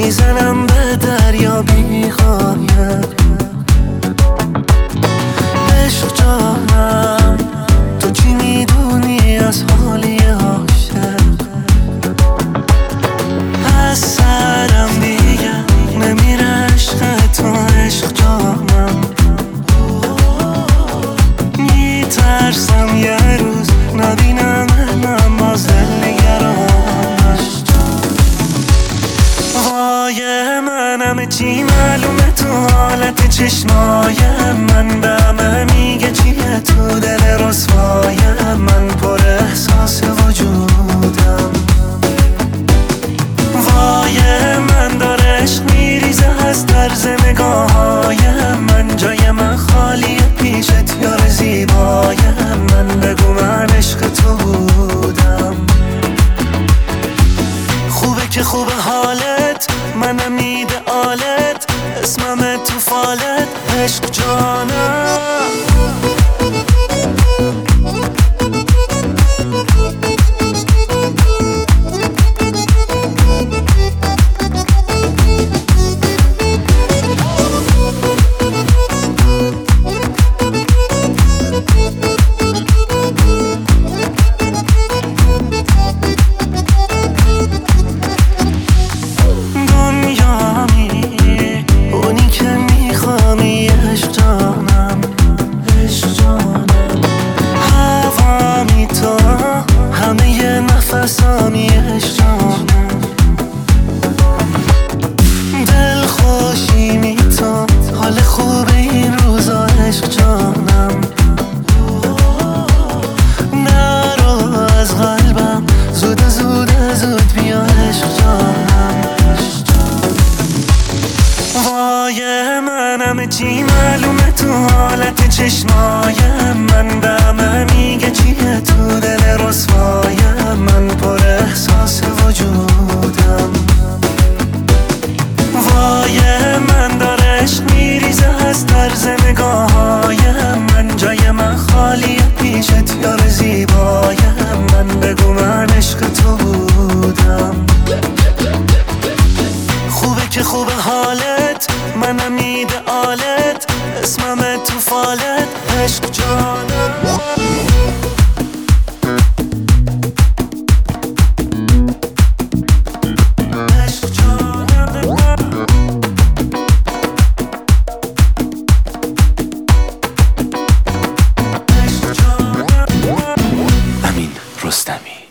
میزنم به دریا بی‌غایت. عشق جانم تو چی میدونی از حالی عاشق؟ از سرم دیگه نمیره عشق تو. عشق جانم میترسم یه روز نبینم باز دلنگرانم. وای منم چی معلومه تو حالت چشمای من، به همه میگه چیه تو دل رسوای من، پر احساس وجودم. وای من داره عشق میریزه از طرز نگاههای من، جای من خالیه پیشت یار زیبای من، بگو من عشق تو بودم. خوبه که خوبه حالت، منم ایدئالت، اسمم تو فالت، عشق جانم. نفسامی عشق جانم، دل خوشی میتون حال خوب این روزا عشق جانم. نرو از قلبم زود زود زود بیا عشق جانم. وای منم چی معلومه تو حالت چشمای من، به همه میگه چیه تو دل رسوای من، پر احساس وجودم. وای من داره عشق میریزه از طرز نگاههای من، جای من خالیه پیشت یار زیبای من، بگو من عشق تو بودم. خوبه که خوبه حالت، منم ایدئالت، اسمم تو فالت، عشق جانم. امین رستمی.